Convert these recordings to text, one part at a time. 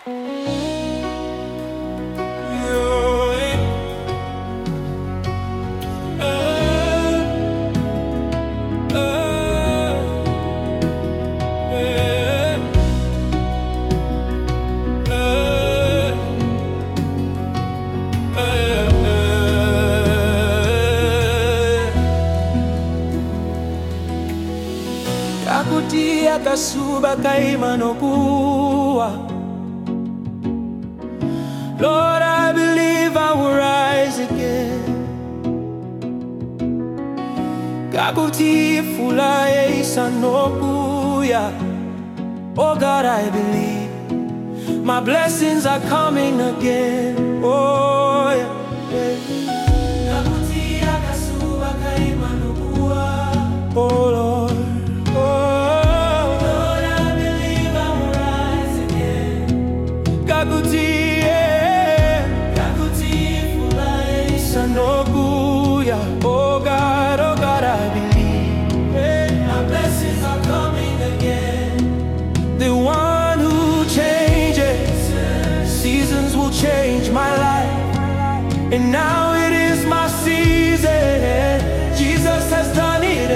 Kakutia kasuba kaima nokuwa. Lord, I believe I will rise again. Kakutia fula isa nokuya. Oh God, I believe my blessings are coming again. Oh yeah, yeah. Kakutia kasuba kaima nokuwa. Oh Lord. Oh God, I believe my blessings are coming again. The one who changes seasons will change my life, and now it is my season. Jesus has done it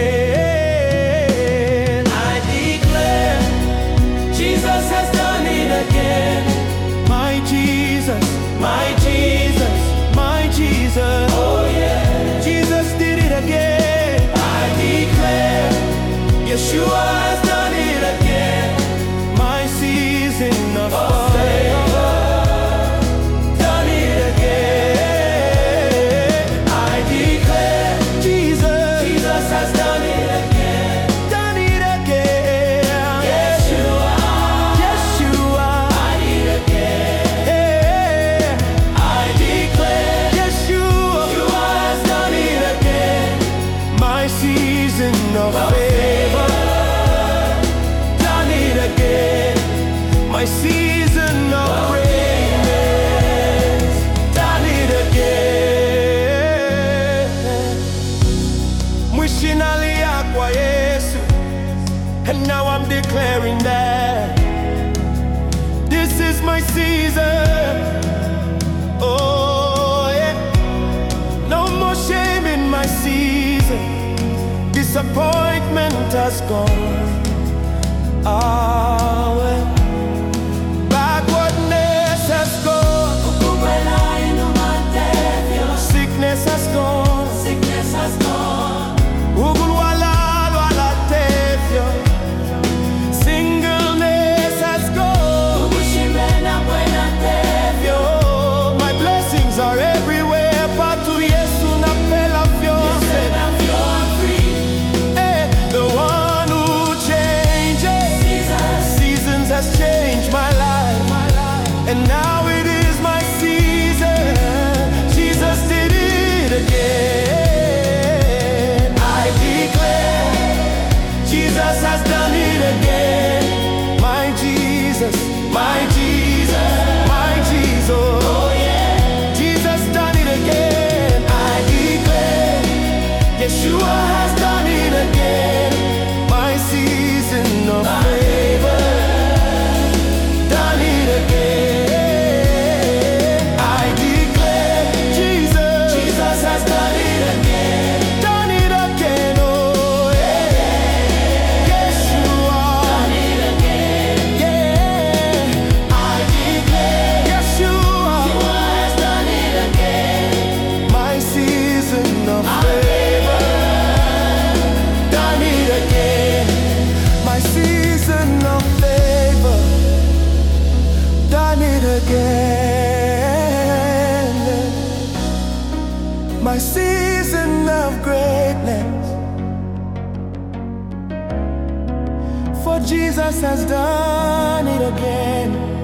again. I declare Jesus has done it again. My Jesus, my Jesus, my Jesus. Oh yeah. Yeshua has done it again. My season of favor, done it again. I declare Jesus has done it again. Done it again. Yeshua done it again. I declare Yeshua has done it again. My season of favor, my season of greatness, done it again. Wishing Aliyah kwa Yesu, and now I'm declaring that this is my season. Oh yeah, no more shame in my season. Disappointment has gone. Backwardness has gone. Sickness has gone. Sickness has gone. Singleness has gone. My blessings are everywhere. Patu Yesu na pela fiose. The one who has changed my life, and now it is my season. Jesus did it again. I declare Jesus has done it again. My Jesus, my Jesus, my Jesus. Oh yeah, Jesus done it again. I declare Yeshua has done it again. My season of favor, my season of greatness, for Jesus has done it again.